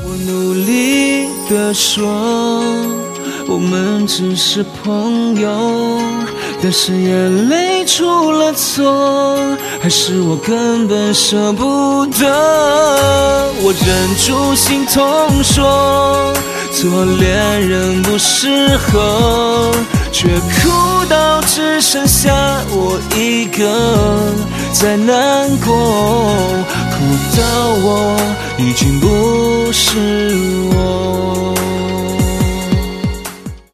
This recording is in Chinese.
我努力地说我们只是朋友，但是眼泪出了错，还是我根本舍不得。我忍住心痛说做恋人不适合，却哭到只剩下我一个在难过，哭到我已经不是我。